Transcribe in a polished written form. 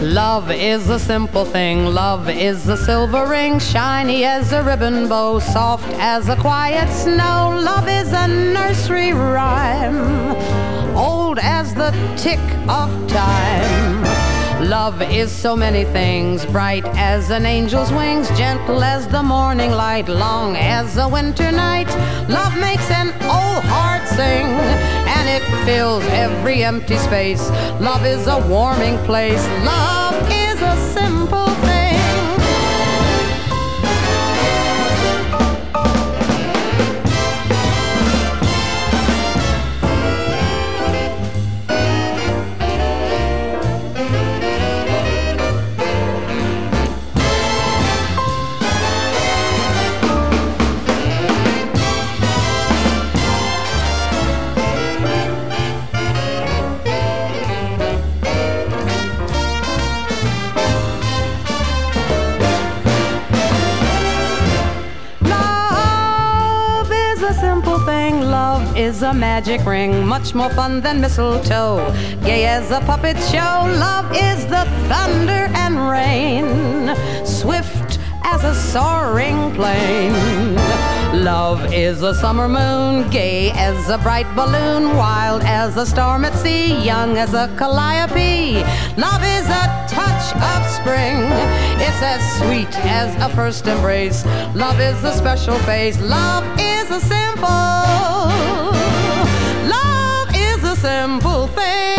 Love is a simple thing, love is a silver ring, shiny as a ribbon bow, soft as a quiet snow. Love is a nursery rhyme, old as the tick of time. Love is so many things, bright as an angel's wings, gentle as the morning light, long as a winter night. Love makes an old heart sing, and it fills every empty space. Love is a warming place, love is a simple thing. Love is a magic ring, much more fun than mistletoe, gay as a puppet show. Love is the thunder and rain, swift as a soaring plane. Love is a summer moon, gay as a bright balloon, wild as a storm at sea, young as a calliope. Love is a touch of spring, it's as sweet as a first embrace. Love is a special face, love is a simple, love is a simple thing.